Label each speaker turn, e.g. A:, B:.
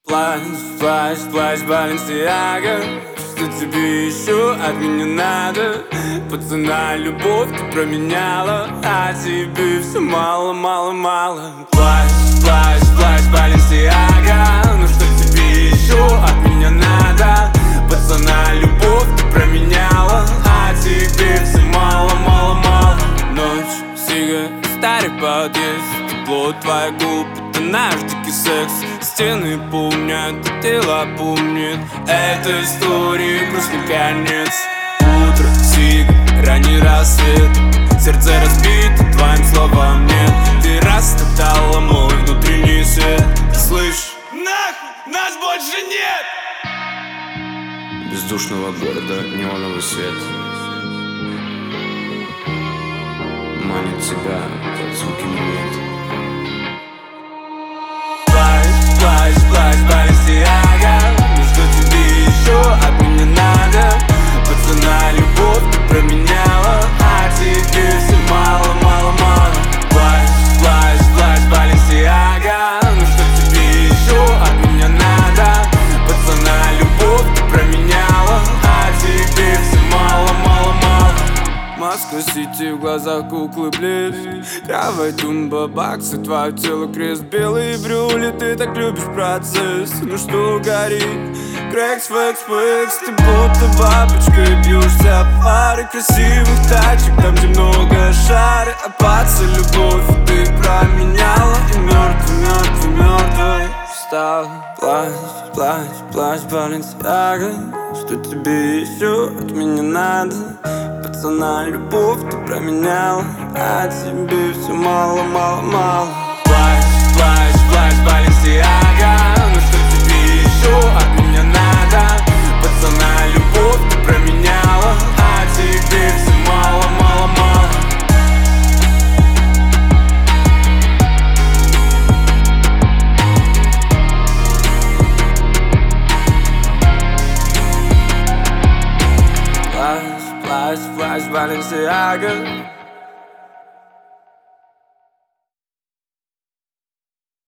A: Плащ, плащ, плащ, Баленсиага. Что тебе еще от меня надо? Пацана, любовь ты променяла, а тебе все мало, мало, мало. Плащ, плащ, плащ, Баленсиага. Ну что тебе еще от меня надо? Пацана, любовь ты променяла, а тебе все мало, мало, мало. Ночь, сига, старый подъезд, тепло твоих губ, это наш дикий секс. Стены помнят, а тело помнит. Этой истории грустный конец. Утро, сига, ранний рассвет. Сердце разбито, твоим словам нет. Ты растоптала мой внутренний свет. Ты слышишь? Нахуй, нас больше нет!
B: Бездушного города неоновый свет манит тебя, под звуки минет.
A: Плащ, плащ, Баленсиага. Ну что тебе еще от меня надо? Пацана, любовь ты променяла, а тебе все мало, мало, мало. Плащ, плащ, плащ, Баленсиага. Ну что тебе еще от меня надо? Пацана, любовь ты променяла, а тебе все мало, мало, мало. Москва-Сити, в глазах куклы близ. Кровать, тумба, баксы, твое тело крест. Белые брюли, ты так любишь процесс. Ну что горит? Крэкс, фэкс, фэкс. Ты будто бабочка и бьешься об фары красивых тачек, там где много шары. А паца, любовь ты променяла, и мертвый, мертвый, мертвый стал. Плащ, плащ, плащ, Баленсиага. Что тебе еще от меня надо? Пацана, любовь ты променяла, а тебе все мало, мало, мало. Плащ, плащ, плащ, Баленсиага. Ну что тебе еще от меня надо? Пацана, любовь ты променяла, а тебе все мало, мало, мало. Плащ, плащ, плащ, Баленсиага.